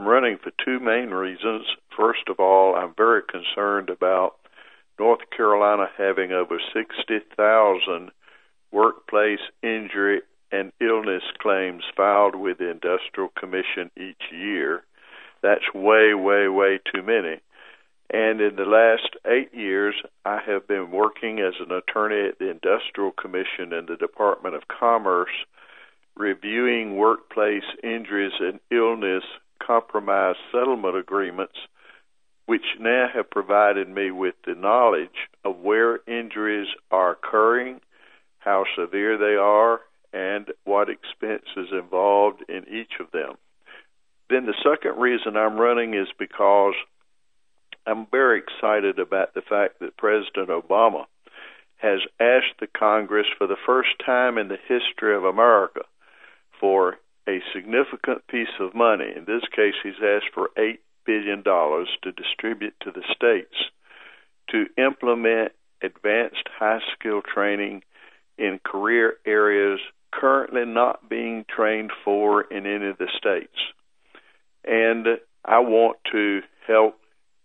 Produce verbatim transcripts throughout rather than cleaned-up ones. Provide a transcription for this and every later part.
I'm running for two main reasons. First of all, I'm very concerned about North Carolina having over sixty thousand workplace injury and illness claims filed with the Industrial Commission each year. That's way, way, way too many. And in the last eight years, I have been working as an attorney at the Industrial Commission in the Department of Commerce, reviewing workplace injuries and illness compromise settlement agreements, which now have provided me with the knowledge of where injuries are occurring, how severe they are, and what expense is involved in each of them. Then the second reason I'm running is because I'm very excited about the fact that President Obama has asked the Congress for the first time in the history of America for a significant piece of money. In this case, he's asked for eight billion dollars to distribute to the states to implement advanced high-skill training in career areas currently not being trained for in any of the states. And I want to help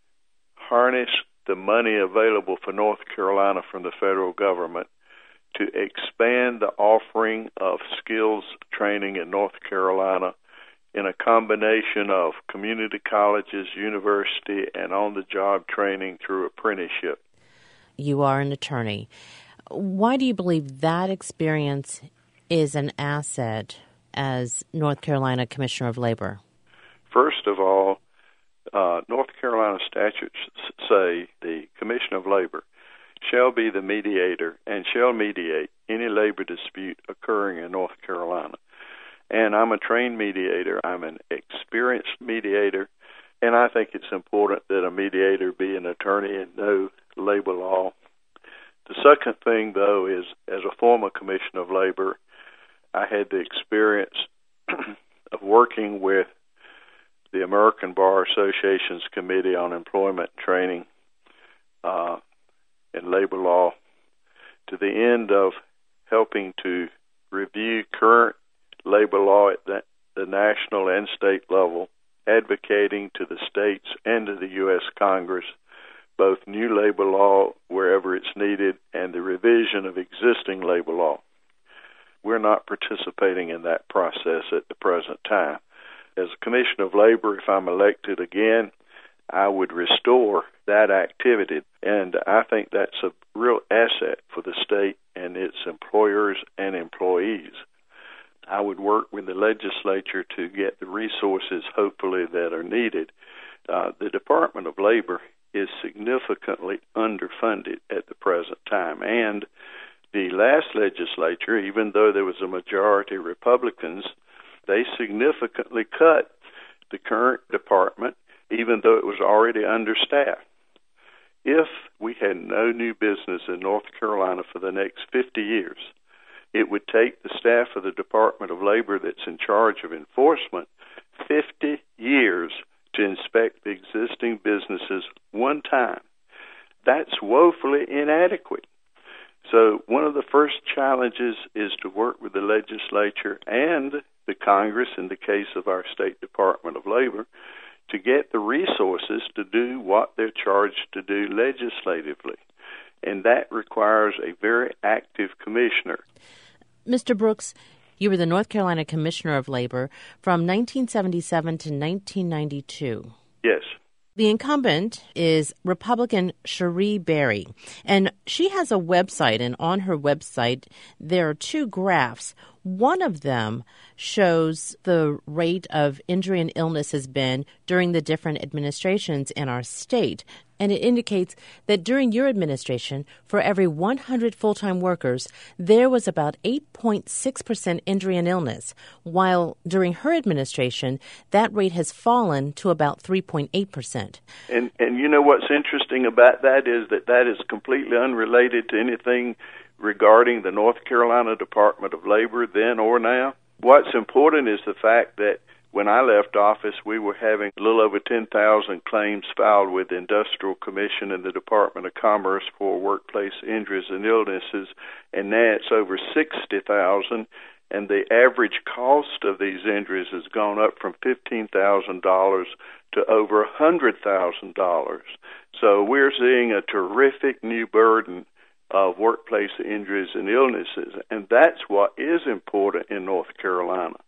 harness the money available for North Carolina from the federal government to expand the offering of skills training in North Carolina in a combination of community colleges, university, and on-the-job training through apprenticeship. You are an attorney. Why do you believe that experience is an asset as North Carolina Commissioner of Labor? First of all, uh, North Carolina statutes say the Commissioner of Labor shall be the mediator and shall mediate any labor dispute occurring in North Carolina. And I'm a trained mediator. I'm an experienced mediator, and I think it's important that a mediator be an attorney and know labor law. The second thing, though, is as a former Commissioner of Labor, I had the experience of working with the American Bar Association's Committee on Employment Training uh, and Labor Law to the end of helping to review current labor law at the, the national and state level, advocating to the states and to the U S Congress both new labor law wherever it's needed and the revision of existing labor law. We're not participating in that process at the present time. As a Commissioner of Labor, if I'm elected again, I would restore that activity, and I think that's a real asset for the state and its employers and employees. I would work with the legislature to get the resources, hopefully, that are needed. Uh, the Department of Labor is significantly underfunded at the present time, and the last legislature, even though there was a majority Republicans, they significantly cut the current department, even though it was already understaffed. If we had no new business in North Carolina for the next fifty years, it would take the staff of the Department of Labor that's in charge of enforcement fifty years to inspect the existing businesses one time. That's woefully inadequate. So one of the first challenges is to work with the legislature and the Congress, in the case of our State Department of Labor, to get the resources to do what they're charged to do legislatively. And that requires a very active commissioner. Mister Brooks, you were the North Carolina Commissioner of Labor from nineteen seventy-seven to nineteen ninety-two. Yes. The incumbent is Republican Cherie Berry, and she has a website, and on her website there are two graphs. One of them shows the rate of injury and illness has been during the different administrations in our state, and it indicates that during your administration, for every one hundred full-time workers, there was about eight point six percent injury and illness, while during her administration, that rate has fallen to about three point eight percent. And, and you know what's interesting about that is that that is completely unrelated to anything regarding the North Carolina Department of Labor then or now. What's important is the fact that when I left office, we were having a little over ten thousand claims filed with the Industrial Commission and the Department of Commerce for workplace injuries and illnesses, and now it's over sixty thousand, and the average cost of these injuries has gone up from fifteen thousand dollars to over one hundred thousand dollars. So we're seeing a terrific new burden of workplace injuries and illnesses, and that's what is important in North Carolina.